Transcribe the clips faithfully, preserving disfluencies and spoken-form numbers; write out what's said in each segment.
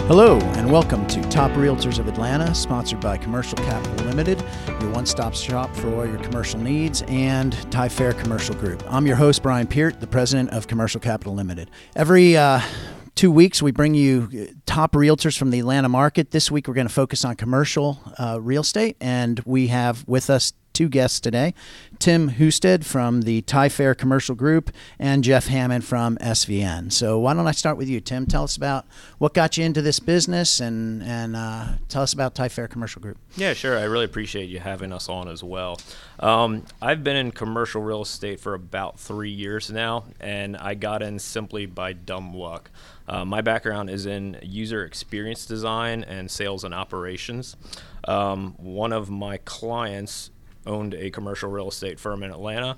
Hello, and welcome to Top Realtors of Atlanta, sponsored by Commercial Capital Limited, your one-stop shop for all your commercial needs, and Ty Fair Commercial Group. I'm your host, Brian Peart, the president of Commercial Capital Limited. Every uh, two weeks, we bring you top realtors from the Atlanta market. This week, we're going to focus on commercial uh, real estate, and we have with us two guests today, Tim Husted from the Ty Fair Commercial Group and Jeff Hammond from S V N. So why don't I start with you, Tim? Tell us about what got you into this business and, and uh, tell us about Ty Fair Commercial Group. Yeah, sure. I really appreciate you having us on as well. Um, I've been in commercial real estate for about three years now, and I got in simply by dumb luck. Uh, my background is in user experience design and sales and operations. Um, one of my clients owned a commercial real estate firm in Atlanta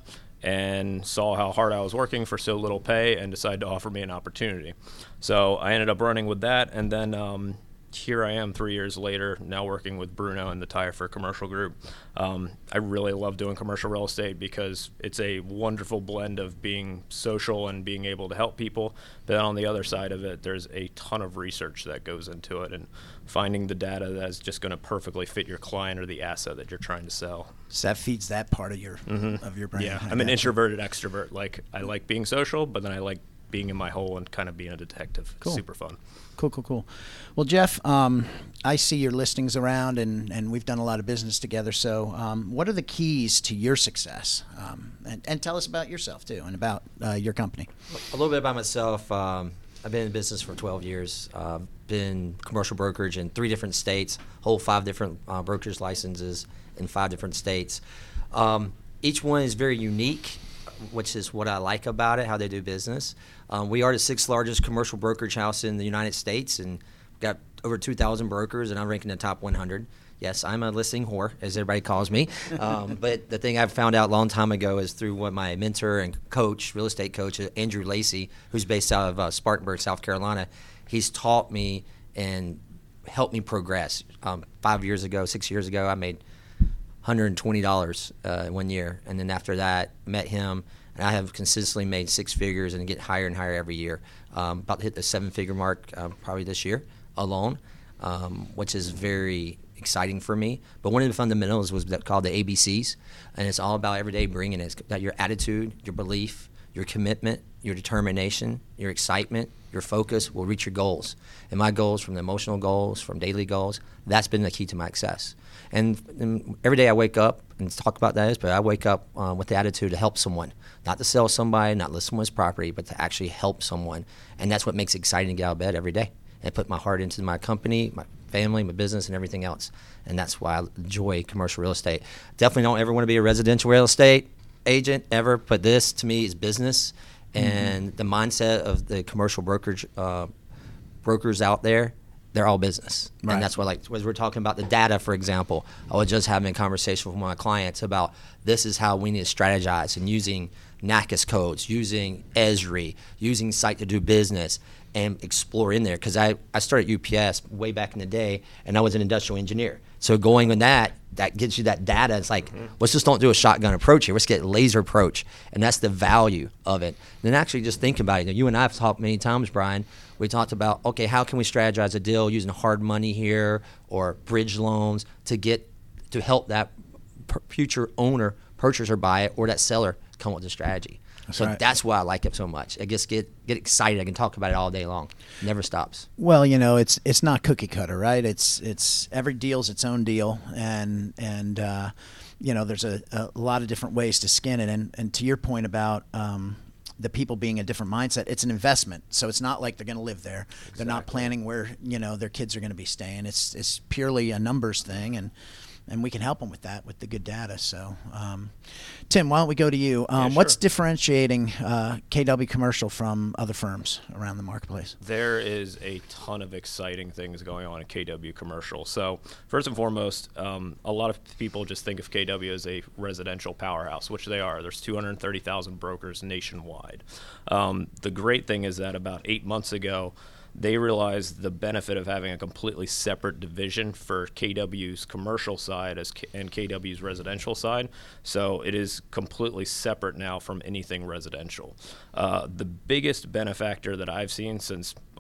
and saw how hard I was working for so little pay and decided to offer me an opportunity. So I ended up running with that, and then um, here I am three years later, now working with Bruno and the Ty Fair Commercial Group. Um, I really love doing commercial real estate because it's a wonderful blend of being social and being able to help people. But then on the other side of it, there's a ton of research that goes into it and finding the data that is just going to perfectly fit your client or the asset that you're trying to sell. So that feeds that part of your Mm-hmm. of your brain. Yeah, I I'm an gotcha. introverted extrovert. Like, I like being social, but then I like being in my hole and kind of being a detective. Cool. It's super fun. Cool, cool, cool. Well, Jeff, um, I see your listings around, and, and we've done a lot of business together. So um, what are the keys to your success? Um, and, and tell us about yourself, too, and about uh, your company. A little bit about myself. Um, I've been in business for twelve years. Uh, been commercial brokerage in three different states, hold five different uh, brokerage licenses in five different states. Um, each one is very unique, which is what I like about it, how they do business. Um, we are the sixth largest commercial brokerage house in the United States, and we've got over two thousand brokers, and I'm ranking in the top one hundred. Yes, I'm a listing whore, as everybody calls me. Um, but the thing I found out a long time ago is through what my mentor and coach, real estate coach, Andrew Lacey, who's based out of uh, Spartanburg, South Carolina. He's taught me and helped me progress. Um, five years ago, six years ago, I made one hundred twenty dollars uh, one year. And then after that, met him, and I have consistently made six figures and get higher and higher every year. Um, about to hit the seven-figure mark uh, probably this year alone, um, which is very exciting for me. But one of the fundamentals was called the A B Cs, and it's all about every day bringing it. It's got your attitude, your belief, your commitment, your determination, your excitement, your focus will reach your goals. And my goals, from the emotional goals, from daily goals, that's been the key to my success. And, and every day I wake up and talk about that, but I wake up uh, with the attitude to help someone, not to sell somebody, not list someone's property, but to actually help someone. And that's what makes it exciting to get out of bed every day and put my heart into my company, my family, my business, and everything else. And that's why I enjoy commercial real estate. Definitely don't ever want to be a residential real estate agent ever, but this to me is business. And mm-hmm. the mindset of the commercial brokerage uh, brokers out there, they're all business. Right. And that's what, like, as we're talking about the data, for example, I was just having a conversation with my clients about this is how we need to strategize, and using NACIS codes, using Esri, using Site to do business, and explore in there. Because I, I started U P S way back in the day, and I was an industrial engineer. So going with that, that gives you that data. It's like, mm-hmm. let's just don't do a shotgun approach here. Let's get laser approach. And that's the value of it. And then actually just think about it. You and I have talked many times, Brian. We talked about, okay, how can we strategize a deal using hard money here or bridge loans to get to help that per- future owner, purchaser buy it, or that seller come up with a strategy. That's so right. That's why I like it so much. I just get get excited. I can talk about it all day long. It never stops. Well, you know, it's it's not cookie cutter, right? It's it's every deal's its own deal, and and uh, you know, there's a, a lot of different ways to skin it. And and to your point about um, the people being a different mindset, it's an investment. So it's not like they're going to live there. Exactly. They're not planning where, you know, their kids are going to be staying. It's it's purely a numbers thing, and. And we can help them with that, with the good data. So, um, Tim, why don't we go to you? Um, yeah, sure. What's differentiating uh, K W Commercial from other firms around the marketplace? There is a ton of exciting things going on at K W Commercial. So first and foremost, um, a lot of people just think of K W as a residential powerhouse, which they are. There's two hundred thirty thousand brokers nationwide. Um, the great thing is that about eight months ago, they realized the benefit of having a completely separate division for K W's commercial side as K- and K W's residential side. So it is completely separate now from anything residential. Uh, the biggest benefactor that I've seen since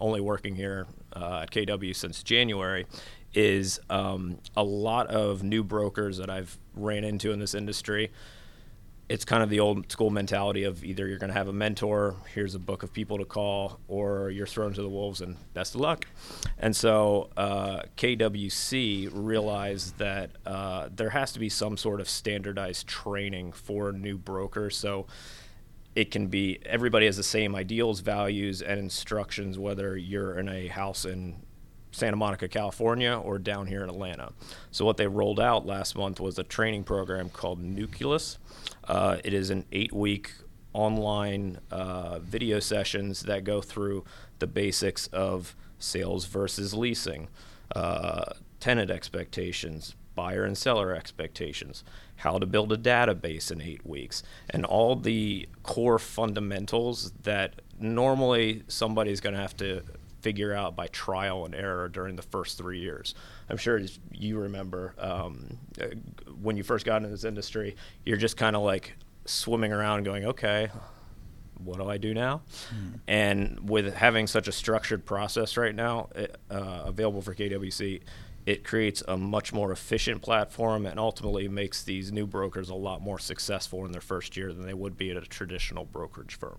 only working here uh, at K W since January, is um, a lot of new brokers that I've ran into in this industry. It's kind of the old school mentality of either you're going to have a mentor, here's a book of people to call, or you're thrown to the wolves and best of luck. And so uh, K W C realized that uh, there has to be some sort of standardized training for new brokers. So it can be, everybody has the same ideals, values, and instructions, whether you're in a house in Santa Monica, California, or down here in Atlanta. So what they rolled out last month was a training program called Nucleus. Uh, it is an eight-week online uh, video sessions that go through the basics of sales versus leasing, uh, tenant expectations, buyer and seller expectations, how to build a database in eight weeks, and all the core fundamentals that normally somebody's going to have to figure out by trial and error during the first three years. I'm sure you remember um, when you first got into this industry, you're just kind of like swimming around going, okay, what do I do now? Mm. And with having such a structured process right now uh, available for K W C, it creates a much more efficient platform and ultimately makes these new brokers a lot more successful in their first year than they would be at a traditional brokerage firm.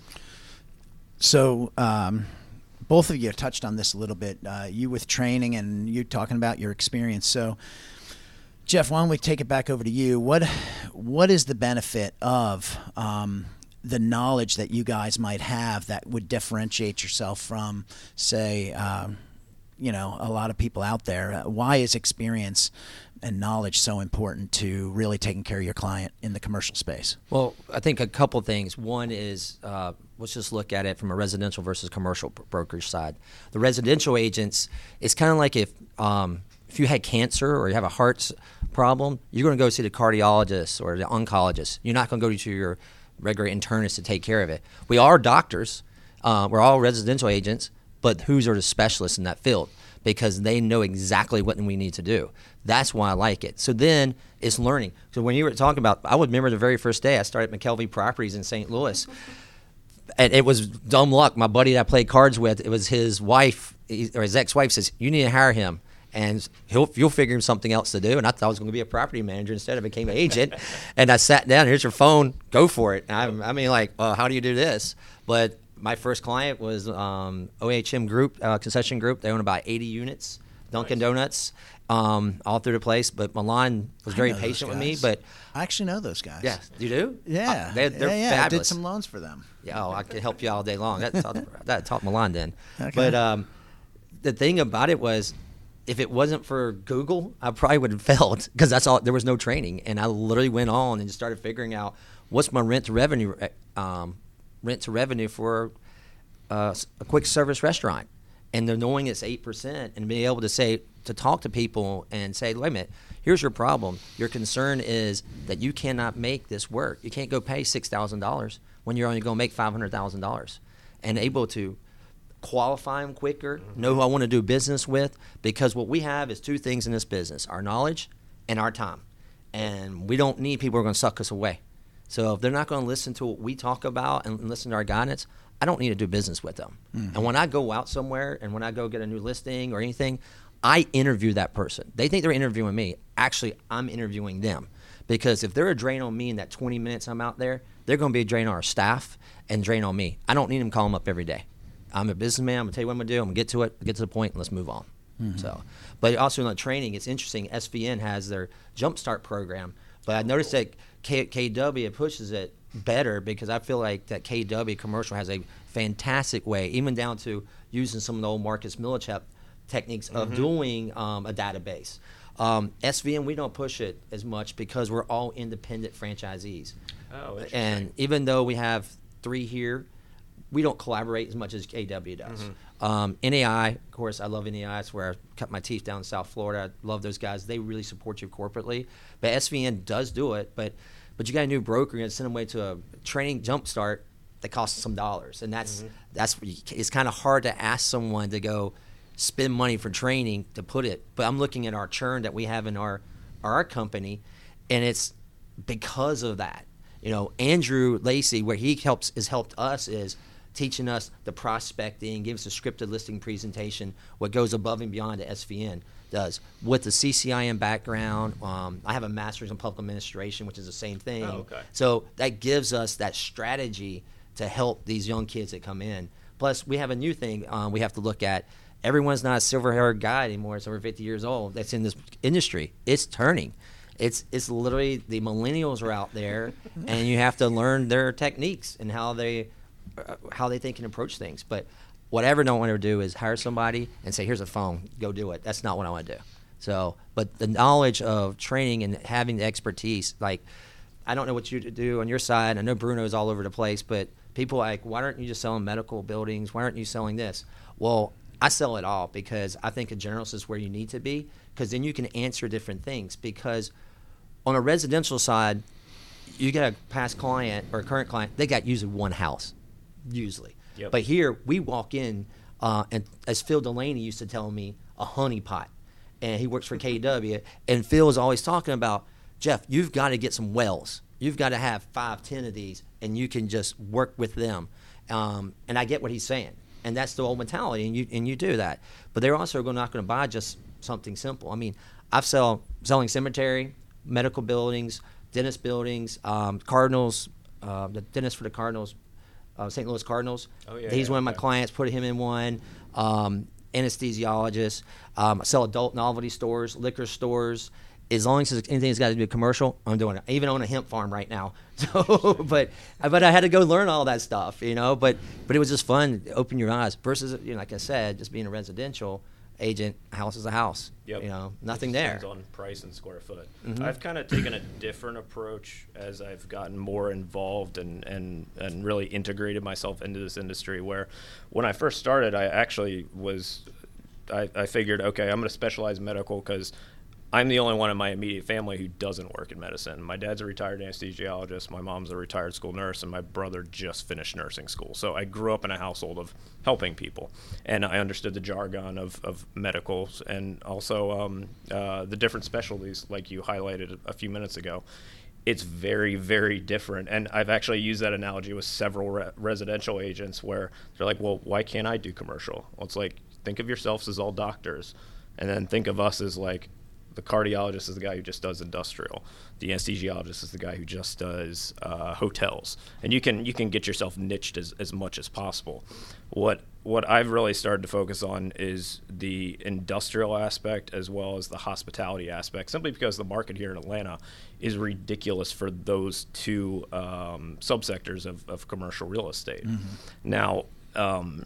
So, um, both of you touched on this a little bit, uh, you with training and you talking about your experience. So, Jeff, why don't we take it back over to you? What what is the benefit of um, the knowledge that you guys might have that would differentiate yourself from, say, um, you know, a lot of people out there? Uh, why is experience and knowledge so important to really taking care of your client in the commercial space? Well, I think a couple things. One is, uh, let's just look at it from a residential versus commercial brokerage side. The residential agents, it's kind of like if um, if you had cancer or you have a heart problem, you're going to go see the cardiologist or the oncologist. You're not going to go to your regular internist to take care of it. We are doctors. Uh, we're all residential agents, but who's are the specialists in that field? Because they know exactly what we need to do. That's why I like it. So then it's learning. So when you were talking about, I would remember the very first day I started McKelvey Properties in Saint Louis. And it was dumb luck. My buddy that I played cards with, it was his wife, or his ex-wife says, you need to hire him. And he'll, you'll figure something else to do. And I thought I was going to be a property manager. Instead, I became an agent. And I sat down, here's your phone, go for it. And I, I mean, like, well, how do you do this? But my first client was um, O H M Group, uh, concession group. They own about eighty units, Dunkin' nice. Donuts, um, all through the place. But Milan was very patient with me. But I actually know those guys. Yeah, you do? Yeah, uh, they're, they're yeah, yeah. fabulous. I did some loans for them. Yeah, oh, I could help you all day long. That taught, that taught Milan then. Okay. But um, the thing about it was, if it wasn't for Google, I probably would have failed because that's all. There was no training, and I literally went on and just started figuring out what's my rent to revenue, um, rent to revenue for uh, a quick service restaurant, and they're knowing it's eight percent, and being able to say to talk to people and say, wait a minute, here's your problem. Your concern is that you cannot make this work. You can't go pay six thousand dollars when you're only going to make five hundred thousand dollars, and able to qualify them quicker, mm-hmm. know who I want to do business with, because what we have is two things in this business, our knowledge and our time. And we don't need people who are going to suck us away. So if they're not going to listen to what we talk about and listen to our guidance, I don't need to do business with them. Mm-hmm. And when I go out somewhere and when I go get a new listing or anything, I interview that person. They think they're interviewing me. Actually, I'm interviewing them. Because if they're a drain on me in that twenty minutes I'm out there, they're going to be a drain on our staff and drain on me. I don't need them to call them up every day. I'm a businessman. I'm gonna tell you what I'm gonna do. I'm gonna get to it, get to the point, and let's move on. Mm-hmm. So, but also in the training, it's interesting. S V N has their Jumpstart program, but I noticed that K- KW pushes it better because I feel like that K W commercial has a fantastic way, even down to using some of the old Marcus Millichap techniques of mm-hmm. doing um, a database. Um, S V N, we don't push it as much because we're all independent franchisees. Oh, interesting. And even though we have three here, we don't collaborate as much as K W does. Mm-hmm. Um, N A I, of course, I love N A I. That's where I cut my teeth down in South Florida. I love those guys. They really support you corporately. But S V N does do it. But but you got a new broker, you're going to send them away to a training Jumpstart that costs some dollars. And that's, mm-hmm. that's it's kind of hard to ask someone to go spend money for training to put it. But I'm looking at our churn that we have in our, our company, and it's because of that. You know, Andrew Lacey, where he helps has helped us is teaching us the prospecting, gives us a scripted listing presentation, what goes above and beyond the S V N does. With the C C I M background, um, I have a master's in public administration, which is the same thing. Oh, okay. So that gives us that strategy to help these young kids that come in. Plus, we have a new thing uh, we have to look at. Everyone's not a silver-haired guy anymore. It's over fifty years old that's in this industry. It's turning. It's it's literally the millennials are out there, and you have to learn their techniques and how they uh, how they think and approach things. But what I ever don't want to do is hire somebody and say, here's a phone, go do it. That's not what I want to do. So, but the knowledge of training and having the expertise, like, I don't know what you do on your side. I know Bruno's all over the place, but people are like, why aren't you just selling medical buildings? Why aren't you selling this? Well, I sell it all because I think a generalist is where you need to be, because then you can answer different things. Because on a residential side, you get a past client or a current client, they got usually one house, usually. Yep. But here we walk in, uh, and as Phil Delaney used to tell me, a honeypot, and he works for K W. And Phil is always talking about, Jeff, you've got to get some wells. You've got to have five, ten of these, and you can just work with them. Um, and I get what he's saying, and that's the old mentality, and you and you do that. But they're also not going to buy just something simple. I mean, I've sell selling cemetery, medical buildings, dentist buildings, um, Cardinals, uh, the dentist for the Cardinals. Uh, Saint Louis Cardinals. Oh, yeah, He's yeah, one of my okay. clients, put him in one. Um, anesthesiologist. Um, I sell adult novelty stores, liquor stores. As long as anything's got to do with commercial, I'm doing it. I even own a hemp farm right now. So, but but I had to go learn all that stuff, you know. But but it was just fun, open your eyes. Versus, you know, like I said, just being a residential agent, house is a house. Yep. You know, nothing It there. depends on price and square foot. Mhm. I've kind of taken a different approach as I've gotten more involved and, and, and really integrated myself into this industry, where when I first started, I actually was, I, I figured, okay, I'm going to specialize in medical because I'm the only one in my immediate family who doesn't work in medicine. My dad's a retired anesthesiologist, my mom's a retired school nurse, and my brother just finished nursing school. So I grew up in a household of helping people, and I understood the jargon of, of medicals and also um, uh, the different specialties like you highlighted a few minutes ago. It's very, very different. And I've actually used that analogy with several re- residential agents where they're like, well, why can't I do commercial? Well, it's like, think of yourselves as all doctors, and then think of us as like, the cardiologist is the guy who just does industrial. The anesthesiologist is the guy who just does uh, hotels. And you can you can get yourself niched as, as much as possible. What what I've really started to focus on is the industrial aspect as well as the hospitality aspect, simply because the market here in Atlanta is ridiculous for those two um, subsectors of, of commercial real estate. Mm-hmm. Now, um,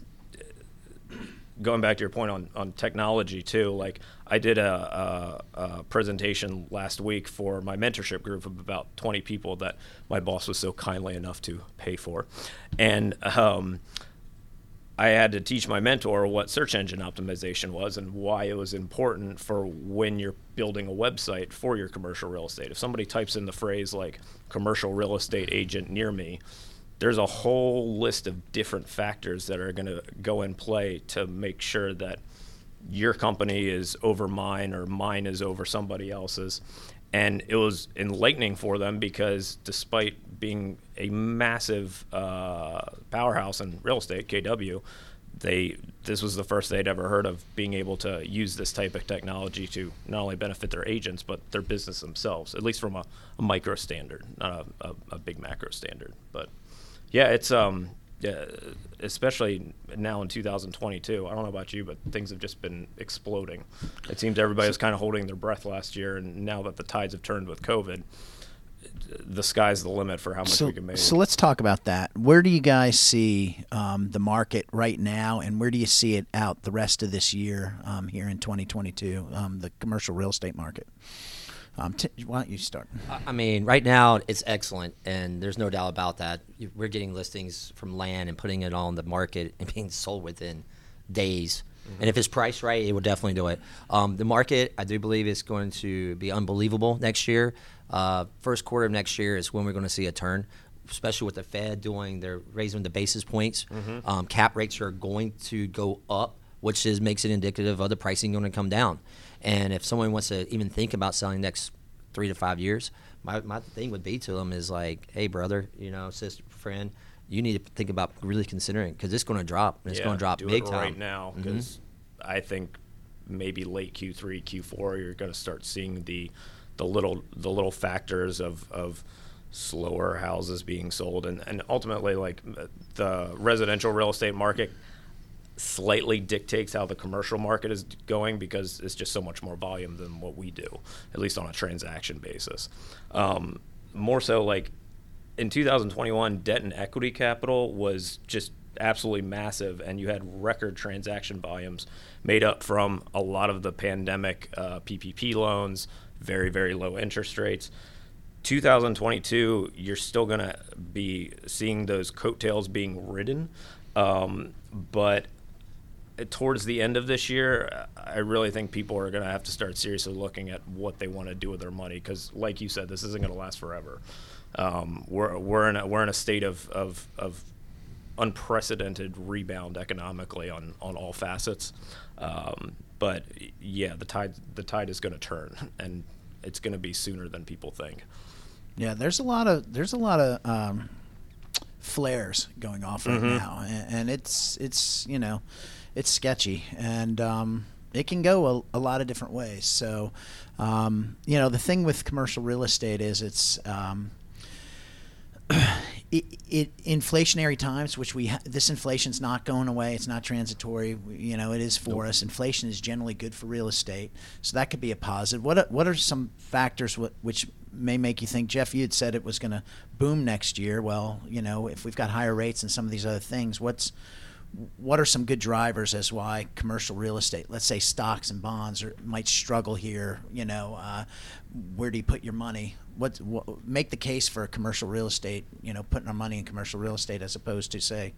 going back to your point on, on technology too, like I did a, a, a presentation last week for my mentorship group of about twenty people that my boss was so kindly enough to pay for. And um, I had to teach my mentor what search engine optimization was and why it was important for when you're building a website for your commercial real estate. If somebody types in the phrase like commercial real estate agent near me, there's a whole list of different factors that are going to go in play to make sure that your company is over mine or mine is over somebody else's. And it was enlightening for them because despite being a massive uh, powerhouse in real estate, K W, they this was the first they'd ever heard of being able to use this type of technology to not only benefit their agents, but their business themselves, at least from a, a micro standard, not a, a, a big macro standard. But yeah, it's um, yeah, especially now in two thousand twenty-two. I don't know about you, but things have just been exploding. It seems everybody was kind of holding their breath last year, and now that the tides have turned with COVID, the sky's the limit for how much so, we can make. So let's talk about that. Where do you guys see um, the market right now, and where do you see it out the rest of this year um, here in twenty twenty-two, um, the commercial real estate market? Um, t- why don't you start? I mean, right now it's excellent, and there's no doubt about that. We're getting listings from land and putting it on the market and being sold within days. Mm-hmm. And if it's priced right, it will definitely do it. Um, the market, I do believe, is going to be unbelievable next year. Uh, first quarter of next year is when we're going to see a turn, especially with the Fed doing their raising the basis points. Mm-hmm. Um, cap rates are going to go up, which is makes it indicative of the pricing going to come down. And if someone wants to even think about selling next three to five years, my, my thing would be to them is like, hey, brother, you know, sister, friend, you need to think about really considering, because it's going to drop. And it's yeah, going to drop do big it time right now, because mm-hmm. I think maybe late Q three, Q four, you're going to start seeing the the little the little factors of of slower houses being sold, and, and ultimately, like, the residential real estate market slightly dictates how the commercial market is going, because it's just so much more volume than what we do, at least on a transaction basis. Um, more so, like, in two thousand twenty-one, debt and equity capital was just absolutely massive, and you had record transaction volumes made up from a lot of the pandemic uh, P P P loans, very, very low interest rates. two thousand twenty-two, you're still going to be seeing those coattails being ridden, um, but towards the end of this year, I really think people are going to have to start seriously looking at what they want to do with their money, because, like you said, this isn't going to last forever. Um, we're we're in a, we're in a state of, of of unprecedented rebound economically on, on all facets, um, but yeah, the tide the tide is going to turn, and it's going to be sooner than people think. Yeah, there's a lot of there's a lot of um, flares going off right mm-hmm. now, and, and it's it's you know. It's sketchy, and um, it can go a, a lot of different ways. So, um, you know, the thing with commercial real estate is it's um, it, it inflationary times, which we ha- this inflation's not going away. It's not transitory. You know, it is for nope. us. Inflation is generally good for real estate, so that could be a positive. What are, what are some factors w- which may make you think, Jeff, you had said it was going to boom next year? Well, you know, if we've got higher rates and some of these other things, what's What are some good drivers as why commercial real estate, let's say stocks and bonds, are, might struggle here? You know, uh, where do you put your money? What, what make the case for commercial real estate? You know, putting our money in commercial real estate as opposed to, say,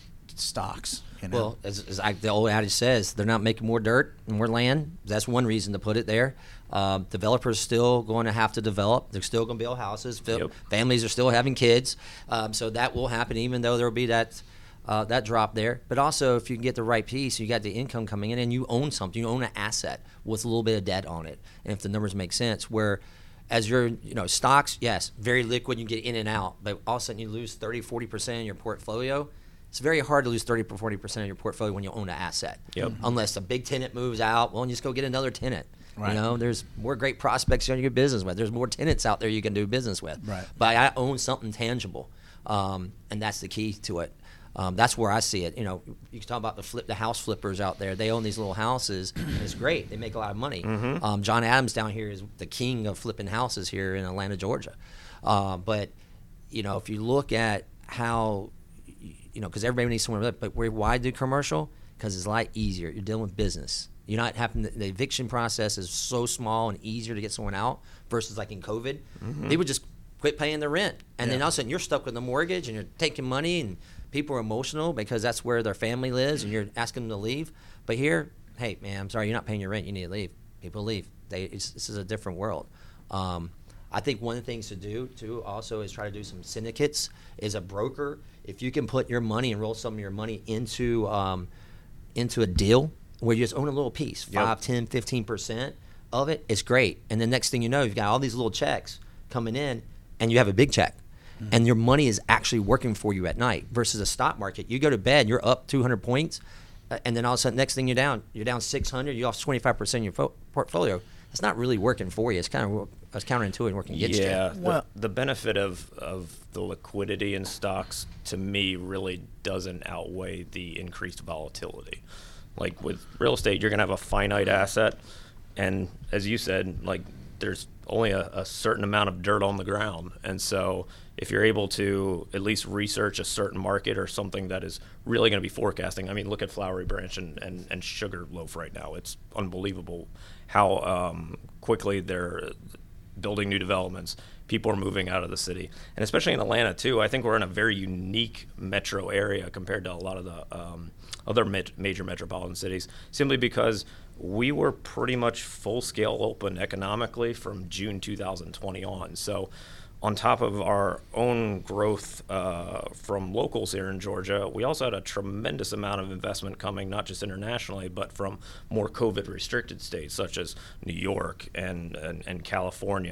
stocks. You know? Well, as, as I, the old adage says, they're not making more dirt and more land. That's one reason to put it there. Uh, developers still going to have to develop. They're still going to build houses. Yep. Families are still having kids, um, so that will happen, even though there will be that. Uh, that drop there. But also, if you can get the right piece, you got the income coming in, and you own something, you own an asset with a little bit of debt on it. And if the numbers make sense, where as your, you know, stocks, yes, very liquid, you get in and out, but all of a sudden you lose thirty, forty percent of your portfolio. It's very hard to lose thirty, forty percent of your portfolio when you own an asset. Yep. Unless a big tenant moves out, well, you just go get another tenant. Right. You know, there's more great prospects you can do business with. There's more tenants out there you can do business with. Right. But I own something tangible, um, and that's the key to it. Um, that's where I see it. You know, you can talk about the flip, the house flippers out there. They own these little houses. And it's great. They make a lot of money. Mm-hmm. Um, John Adams down here is the king of flipping houses here in Atlanta, Georgia. Uh, but you know, if you look at how, you know, because everybody needs somewhere to live, but where, why do commercial? Because it's a lot easier. You're dealing with business. You're not having the, the eviction process is so small and easier to get someone out versus like in COVID. Mm-hmm. They would just quit paying the rent, and yeah. then all of a sudden you're stuck with the mortgage and you're taking money, and people are emotional because that's where their family lives, and you're asking them to leave. But here, hey, man, I'm sorry, you're not paying your rent. You need to leave. People leave. They, it's, this is a different world. Um, I think one of the things to do, too, also is try to do some syndicates. Is a broker, if you can put your money and roll some of your money into um, into a deal where you just own a little piece, Yep. five, ten, fifteen percent of it, it's great. And the next thing you know, you've got all these little checks coming in, and you have a big check. And your money is actually working for you at night versus a stock market. You go to bed, you're up two hundred points, uh, and then all of a sudden, next thing you're down, you're down six hundred, you lost twenty-five percent of your fo- portfolio. It's not really working for you. It's kind of it's counterintuitive and working against yeah, you. the, Well- the benefit of, of the liquidity in stocks, to me, really doesn't outweigh the increased volatility. Like with real estate, you're going to have a finite asset, and as you said, like there's only a, a certain amount of dirt on the ground. And so if you're able to at least research a certain market or something that is really going to be forecasting, I mean, look at Flowery Branch and, and, and Sugarloaf right now. It's unbelievable how um, quickly they're building new developments. People are moving out of the city. And especially in Atlanta, too, I think we're in a very unique metro area compared to a lot of the um, other met- major metropolitan cities, simply because we were pretty much full-scale open economically from June two thousand twenty on. So on top of our own growth uh, from locals here in Georgia, we also had a tremendous amount of investment coming, not just internationally, but from more COVID-restricted states such as New York and, and, and California.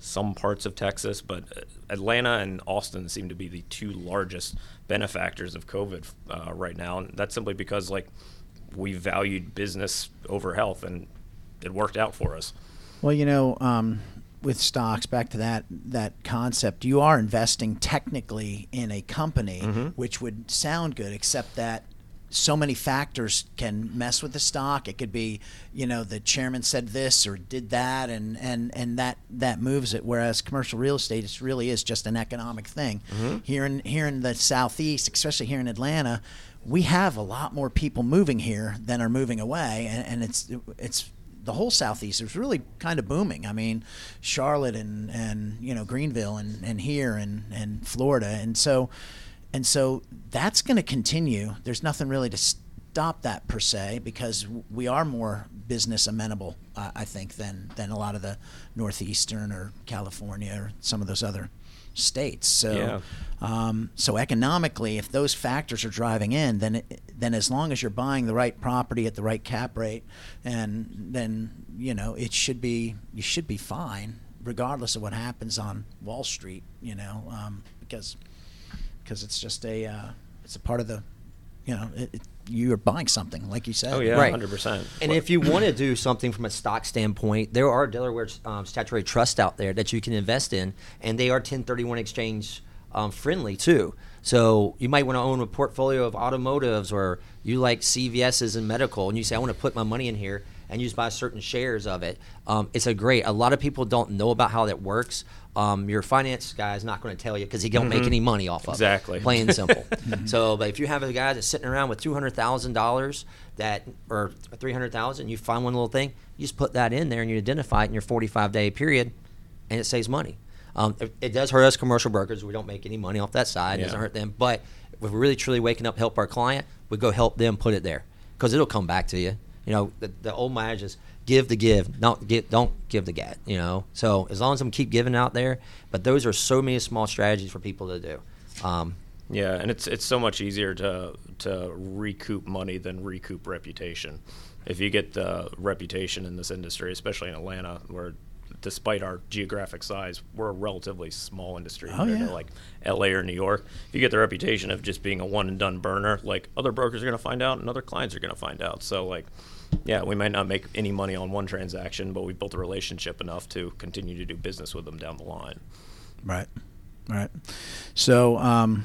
some parts of Texas, but Atlanta and Austin seem to be the two largest benefactors of COVID uh, right now. And that's simply because, like, we valued business over health, and it worked out for us. Well, you know, um, with stocks, back to that that concept, you are investing technically in a company, mm-hmm. which would sound good, except that so many factors can mess with the stock. It could be, you know, the chairman said this or did that, and, and, and that, that moves it. Whereas commercial real estate, it really is just an economic thing. Mm-hmm. Here in here in the Southeast, especially here in Atlanta, we have a lot more people moving here than are moving away, and, and it's it's the whole Southeast is really kind of booming. I mean, Charlotte and, and you know Greenville and, and here and, and Florida, and so and so that's going to continue. There's nothing really to stop that per se, because we are more business amenable, uh, I think, than than a lot of the Northeastern or California or some of those other states. So, yeah. um, so economically, if those factors are driving in, then it, then as long as you're buying the right property at the right cap rate, and then you know it should be you should be fine, regardless of what happens on Wall Street. You know, um, because because it's just a uh, it's a part of the, you know, it, it, you are buying something, like you said. Oh yeah, right. one hundred percent. And what? if you want to do something from a stock standpoint, there are Delaware um, statutory trusts out there that you can invest in, and they are ten thirty-one exchange um, friendly too. So you might want to own a portfolio of automotives, or you like C V S's and medical, and you say, I want to put my money in here, and you just buy certain shares of it. Um, it's a great, a lot of people don't know about how that works. Um, your finance guy is not going to tell you because he don't mm-hmm. make any money off of exactly. it. Plain and simple. So, but if you have a guy that's sitting around with two hundred thousand dollars that, or three hundred thousand dollars, you find one little thing, you just put that in there and you identify it in your forty-five day period, and it saves money. Um, it, it does hurt us commercial brokers. We don't make any money off that side. It yeah. doesn't hurt them. But if we're really truly waking up, help our client, we go help them put it there, because it'll come back to you. You know, the, the old adage is give the give, don't get, don't give the get. You know, so as long as I'm keep giving out there, but those are so many small strategies for people to do. Um, yeah, and it's it's so much easier to to recoup money than recoup reputation. If you get the reputation in this industry, especially in Atlanta, where despite our geographic size, we're a relatively small industry oh, compared yeah. to like L A or New York. If you get the reputation of just being a one and done burner, like other brokers are going to find out and other clients are going to find out. So like, yeah, we might not make any money on one transaction, but we built a relationship enough to continue to do business with them down the line. Right, right. So um,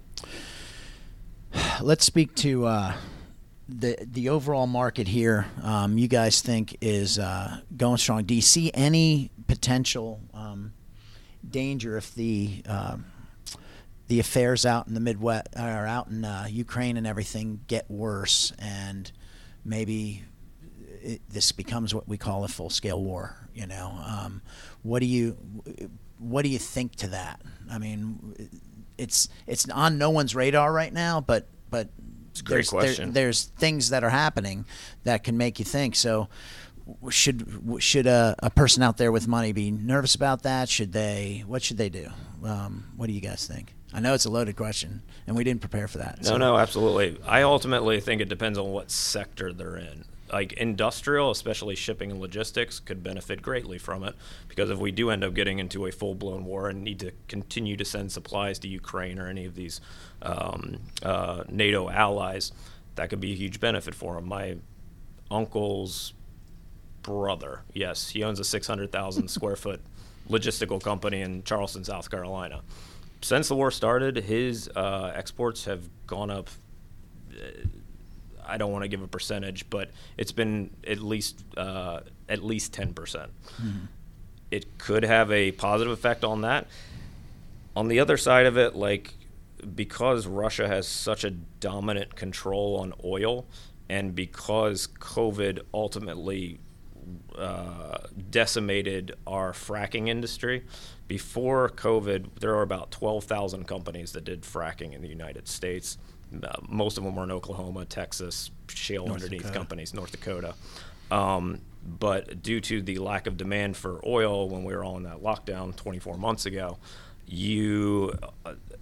let's speak to uh, the the overall market here. Um, you guys think is uh, going strong. Do you see any potential um, danger if the uh, the affairs out in the Midwest or out in uh, Ukraine and everything get worse, and maybe it, this becomes what we call a full-scale war? You know, um, what do you what do you think to that? I mean, it's it's on no one's radar right now, but but it's a great there's, question. There, there's things that are happening that can make you think. So, should should a, a person out there with money be nervous about that? Should they? What should they do? Um, what do you guys think? I know it's a loaded question, and we didn't prepare for that. No, so. no, absolutely. I ultimately think it depends on what sector they're in. Like industrial, especially shipping and logistics, could benefit greatly from it, because if we do end up getting into a full-blown war and need to continue to send supplies to Ukraine or any of these um, uh, NATO allies, that could be a huge benefit for them. My uncle's brother, yes, he owns a six hundred thousand square foot logistical company in Charleston, South Carolina. Since the war started, his uh, exports have gone up. Uh, I don't want to give a percentage, but it's been at least uh, at least ten percent. Mm-hmm. It could have a positive effect on that. On the other side of it, like, because Russia has such a dominant control on oil, and because COVID ultimately uh, decimated our fracking industry, before COVID, there were about twelve thousand companies that did fracking in the United States. Uh, most of them were in Oklahoma, Texas, shale North underneath Dakota. companies, North Dakota. Um, but due to the lack of demand for oil when we were all in that lockdown twenty-four months ago, you uh,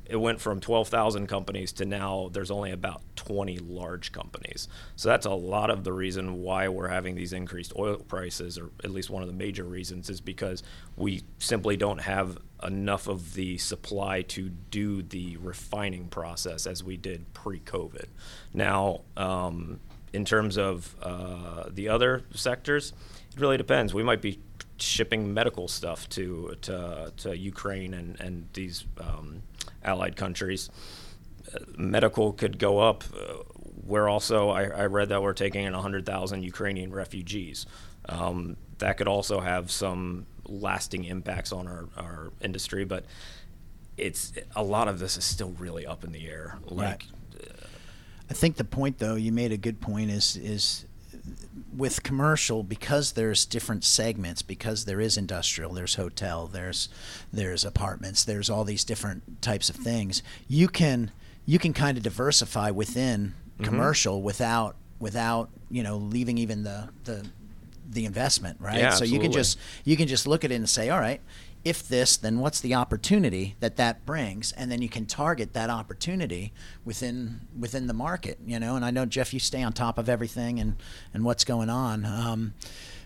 it went from twelve thousand companies to now there's only about twenty large companies. So that's a lot of the reason why we're having these increased oil prices, or at least one of the major reasons, is because we simply don't have enough of the supply to do the refining process as we did pre-COVID. Now, um, in terms of uh, the other sectors, it really depends. We might be shipping medical stuff to to, to Ukraine and, and these um, allied countries. Uh, medical could go up. Uh, we're also, I, I read that we're taking in one hundred thousand Ukrainian refugees. Um, that could also have some lasting impacts on our, our industry, but it's a lot of this is still really up in the air. Like, right. I think the point, though, you made a good point, is is with commercial, because there's different segments, because there is industrial, there's hotel, there's there's apartments, there's all these different types of things. You can you can kind of diversify within mm-hmm. commercial without without you know leaving even the the the investment, right? Yeah, so absolutely. you can just you can just look at it and say, all right, if this, then what's the opportunity that that brings? And then you can target that opportunity within within the market, you know. And I know, Jeff, you stay on top of everything and, and what's going on. Um,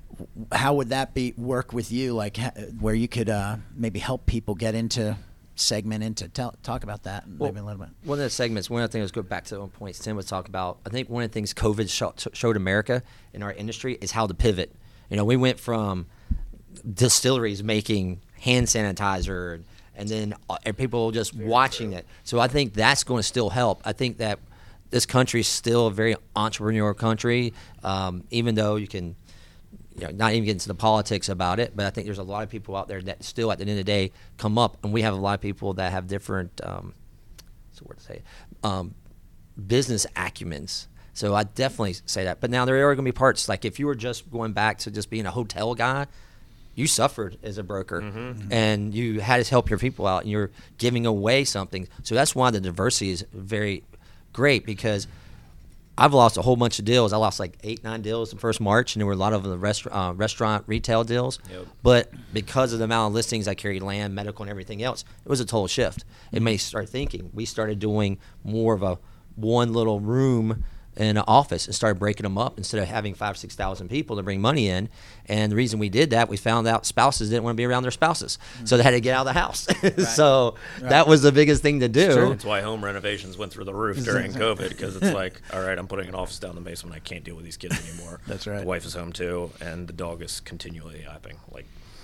how would that be work with you, like ha- where you could uh, maybe help people get into segment into tell, talk about that well, maybe a little bit. One of the segments, one of the things, go back to one point Tim was talking about. I think one of the things COVID sh- showed America in our industry is how to pivot. You know, we went from distilleries making hand sanitizer and, and then uh, and people just very watching true. It. So I think that's going to still help. I think that this country is still a very entrepreneurial country, um, even though you can, you know, not even get into the politics about it. But I think there's a lot of people out there that still, at the end of the day, come up, and we have a lot of people that have different, um, what's the word to say, um, business acumens. So I definitely say that. But now there are going to be parts, like if you were just going back to just being a hotel guy, you suffered as a broker, mm-hmm. and you had to help your people out, and you're giving away something. So that's why the diversity is very great, because I've lost a whole bunch of deals. I lost like eight, nine deals in first March, and there were a lot of the rest, uh, restaurant retail deals. Yep. But because of the amount of listings I carried, land, medical, and everything else, it was a total shift. It made me start thinking. We started doing more of a one little room in an office and started breaking them up instead of having five, six thousand people to bring money in. And the reason we did that, we found out spouses didn't want to be around their spouses, mm-hmm. so they had to get out of the house. Right. so right. that was the biggest thing to do. That's why home renovations went through the roof during COVID, because it's like, all right, I'm putting an office down in the basement. I can't deal with these kids anymore. That's right. The wife is home too, and the dog is continually yapping. Like,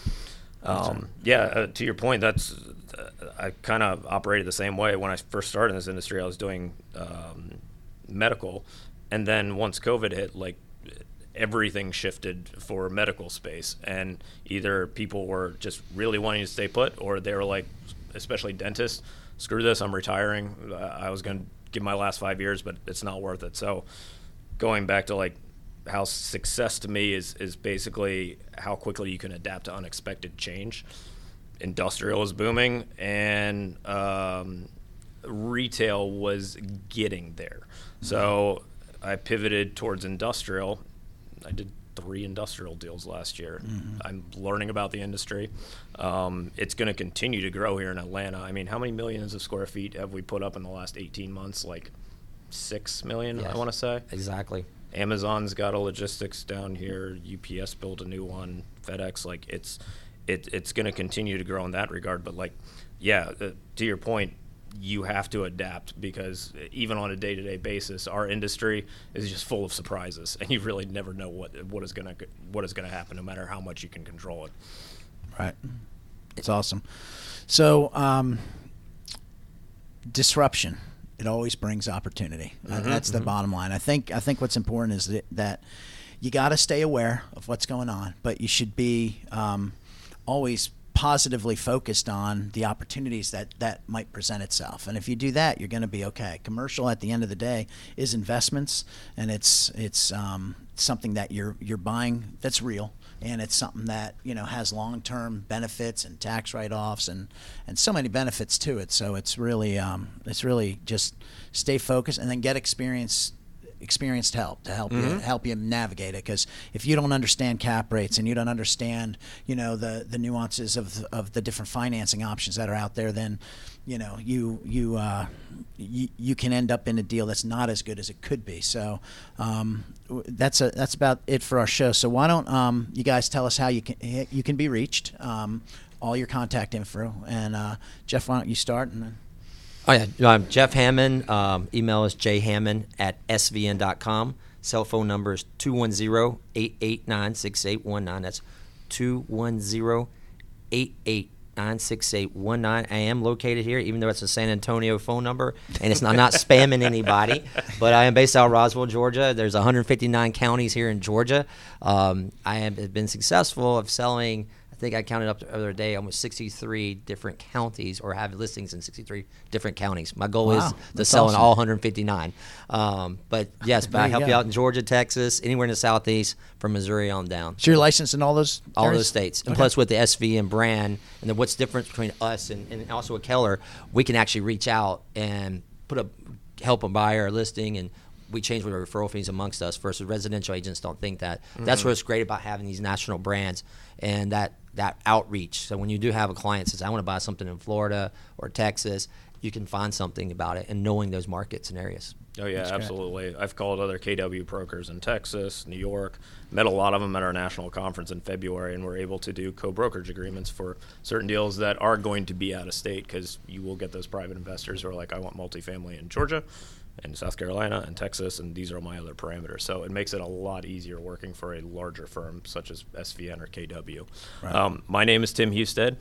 um, yeah. Uh, to your point, that's uh, I kind of operated the same way when I first started in this industry. I was doing um, medical. And then once COVID hit, like everything shifted for medical space, and either people were just really wanting to stay put, or they were like, especially dentists, screw this, I'm retiring. Uh, I was going to give my last five years, but it's not worth it. So going back to like how success to me is, is basically how quickly you can adapt to unexpected change. Industrial is booming, and um, retail was getting there. So I pivoted towards industrial. I did three industrial deals last year. Mm-hmm. I'm learning about the industry. Um, it's going to continue to grow here in Atlanta. I mean, how many millions of square feet have we put up in the last eighteen months? Like six million, yes. I want to say. Exactly. Amazon's got a logistics down here. U P S built a new one. FedEx, like it's it, it's going to continue to grow in that regard. But like, yeah, uh, to your point, you have to adapt, because even on a day-to-day basis, our industry is just full of surprises, and you really never know what what is gonna what is gonna happen, no matter how much you can control it. Right. It's awesome. So, um, disruption, it always brings opportunity. Mm-hmm, uh, that's mm-hmm. the bottom line. I think I think what's important is that, that you got to stay aware of what's going on, but you should be um, always positively focused on the opportunities that that might present itself. And if you do that, you're going to be okay. Commercial, at the end of the day, is investments, and it's it's um, something that you're you're buying that's real, and it's something that, you know, has long-term benefits and tax write-offs and and so many benefits to it. So it's really um, it's really just stay focused and then get experience experienced help to help Mm-hmm. you help you navigate it. Because if you don't understand cap rates and you don't understand, you know, the the nuances of of the different financing options that are out there, then you know you you uh, you, you can end up in a deal that's not as good as it could be. So um, that's a that's about it for our show. So why don't um, you guys tell us how you can you can be reached, um, all your contact info, and uh, Jeff, why don't you start and then. Oh, yeah. I'm Jeff Hammond. Um, email is jhammond at s v n dot com. Cell phone number is two one zero, eight eight nine, six eight one nine. That's two one zero, eight eight nine, six eight one nine. I am located here, even though it's a San Antonio phone number, and it's not, not spamming anybody. But I am based out of Roswell, Georgia. There's one hundred fifty-nine counties here in Georgia. Um, I have been successful of selling, I think I counted up the other day, almost sixty-three different counties, or have listings in sixty-three different counties. My goal Wow, is to that's sell awesome. in all one hundred fifty-nine. Um, but yes, but There I you help go. you out in Georgia, Texas, anywhere in the Southeast, from Missouri on down. So you're licensed in all those All areas? those states. And Okay. plus with the S V and brand, and then what's the difference between us and, and also a Keller, we can actually reach out and put a help a buyer a listing, and we change with our referral fees amongst us versus residential agents don't think that. Mm-hmm. That's what's great about having these national brands and that, that outreach. So when you do have a client says, I want to buy something in Florida or Texas, you can find something about it and knowing those markets and areas. Oh, yeah, That's great. absolutely. I've called other K W brokers in Texas, New York, met a lot of them at our national conference in February, and we're able to do co-brokerage agreements for certain deals that are going to be out of state, because you will get those private investors who are like, I want multifamily in Georgia and South Carolina and Texas, and these are my other parameters. So it makes it a lot easier working for a larger firm such as S V N or K W. Right. Um, my name is Tim Husted.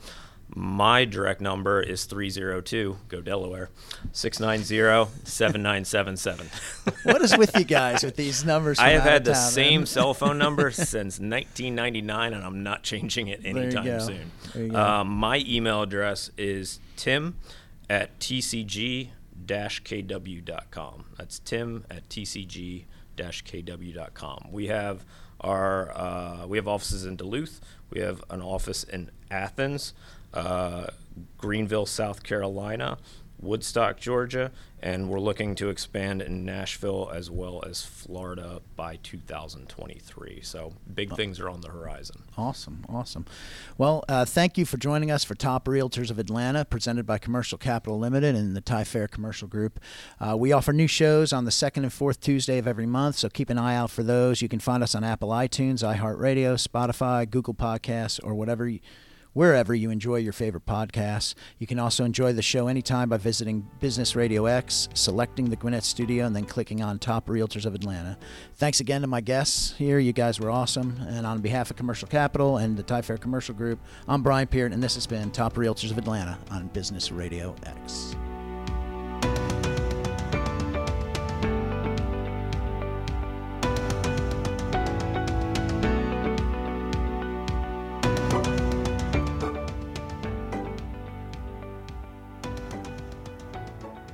My direct number is three oh two, go Delaware, six nine zero, seven nine seven seven. What is with you guys with these numbers? I from have out had of the town, same man? cell phone number since nineteen ninety-nine, and I'm not changing it you anytime go. soon. There you go. Um, my email address is tim at t c g dash k w dot com. That's tim at t c g dash k w dot com. We have our uh, we have offices in Duluth. We have an office in Athens, uh, Greenville, South Carolina, Woodstock, Georgia, and we're looking to expand in Nashville as well as Florida by two thousand twenty-three. So big things are on the horizon. Awesome, awesome. Well, uh, thank you for joining us for Top Realtors of Atlanta, presented by Commercial Capital Limited and the Ty Fair Commercial Group. Uh, we offer new shows on the second and fourth Tuesday of every month, so keep an eye out for those. You can find us on Apple iTunes, iHeartRadio, Spotify, Google Podcasts, or whatever you, wherever you enjoy your favorite podcasts. You can also enjoy the show anytime by visiting Business Radio X, selecting the Gwinnett Studio, and then clicking on Top Realtors of Atlanta. Thanks again to my guests here. You guys were awesome. And on behalf of Commercial Capital and the Ty Fair Commercial Group, I'm Brian Peart, and this has been Top Realtors of Atlanta on Business Radio X.